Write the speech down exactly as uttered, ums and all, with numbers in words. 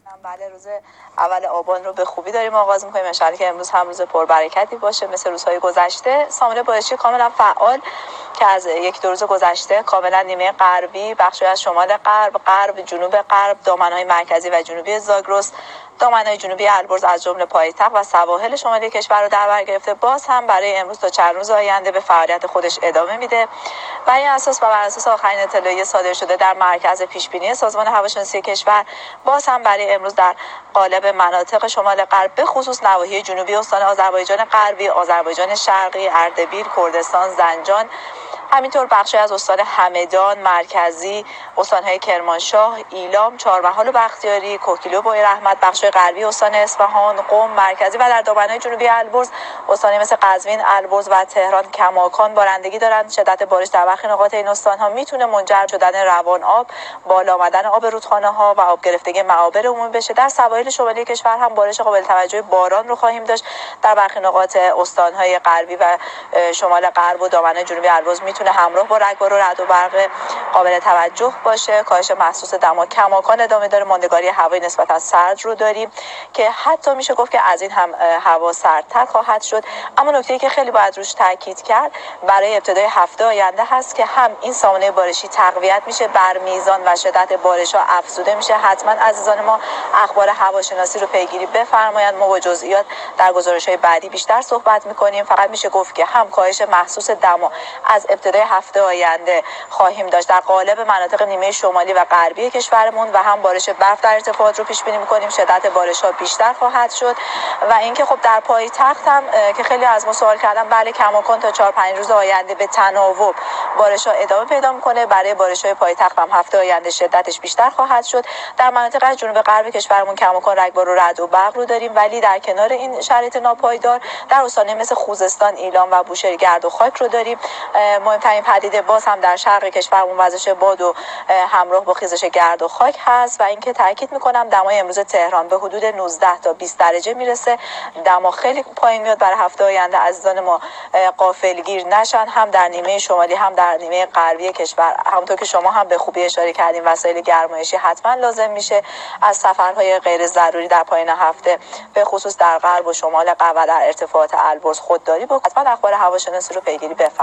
بله، روز اول آبان رو به خوبی داریم آغاز می‌کنیم. ان شاءالله که امروز هم روز پربرکتی باشه مثل روزهای گذشته. سامانه بارشی کاملا فعال که از یک دو روز گذشته کاملا نیمه غربی، بخشی از شمال غرب، غرب، جنوب غرب، دامنه‌های مرکزی و جنوبی زاگرس، دامنه‌های جنوبی البرز از جمله پایتخت و سواحل شمالی کشور رو در بر گرفته. باز هم برای امروز تا چند روز آینده به فعالیت خودش ادامه میده و این اساس و بر اساس آخرین اطلاعیه صادر شده در مرکز پیشبینی سازمان هواشناسی کشور، باز هم برای امروز در قالب مناطق شمال غرب به خصوص نواحی جنوبی استان آذربایجان غربی، آذربایجان شرقی، اردبیل، کردستان، زنجان، همینطور بخشی از استان همدان مرکزی، استان‌های کرمانشاه، ایلام، چهارمحال و بختیاری، کوکیلو و بوی رحمت، بخش غربی استان اصفهان، قم مرکزی و در دامنه‌های جنوبی البرز، استان‌های مثل قزوین، البرز و تهران کماکان بارندگی دارند. شدت بارش در برخی نقاط این استان‌ها میتونه منجر شدن روان آب، بالا آمدن آب رودخانه‌ها و آب گرفتگی معابر عمومی بشه. در سواحل شمالی کشور هم بارش قابل توجه باران رو خواهیم داشت. در برخی نقاط استان‌های غربی و شمال غرب و دامنه جنوبی البرز میتونه همراه با رگبار و رعد و برق قابل توجه باشه. کاهش محسوس دما کماکان ادامه داره. ماندگاری هوای نسبتا سرد رو داریم که حتی میشه گفت که از این هم هوا سردتر خواهد شد. اما نکته‌ای که خیلی باید روش تاکید کرد برای ابتدای هفته آینده هست که هم این سامانه بارشی تقویت میشه، بر میزان و شدت بارش‌ها افزوده میشه. حتما عزیزان ما اخبار هواشناسی رو پیگیری بفرمایند. ما با جزئیات در گزارش‌های بعدی بیشتر صحبت می‌کنیم. فقط میشه گفت که هم کاهش محسوس دما از ابتدای هفته آینده خواهیم داشت در قالب مناطق نیمه شمالی و غربی کشورمون و هم بارش برف در ارتفاعات رو پیش بینی می‌کنیم. شدت بارش‌ها بیشتر خواهد شد و اینکه خب در پایتخت هم که خیلی از ما سوال کردن، بله کماکان تا چهار پنج روز آینده به تناوب بارش‌ها ادامه پیدا می‌کنه. برای بارش‌های پایتخت هم هفته آینده شدتش بیشتر خواهد شد. در مناطق از جنوب غرب کشورمون کماکان رگبار و رعد و برق رو داریم، ولی در کنار این شرایط ناپایدار در استان‌های مثل خوزستان، ایلام و بوشهر گرد و خاک رو داریم. مهمترین پدیده باز هم در شرق کشورمون وزش باد و همراه با خیزش گرد و خاک هست و اینکه تاکید می‌کنم دمای امروز تهران به حدود نوزده تا بیست درجه میرسه. دما خیلی پایین میاد. برای هفته آینده عزیزان ما غافلگیر نشن، هم در نیمه شمالی هم در نیمه غربی کشور. همونطور که شما هم به خوبی اشاره کردین وسایل گرمایشی حتما لازم میشه. از سفرهای غیر ضروری در پایان هفته به خصوص در غرب و شمال غرب و در ارتفاعات البرز خودداری بکنید. حتما اخبار هواشناسی رو پیگیری بفرمایید.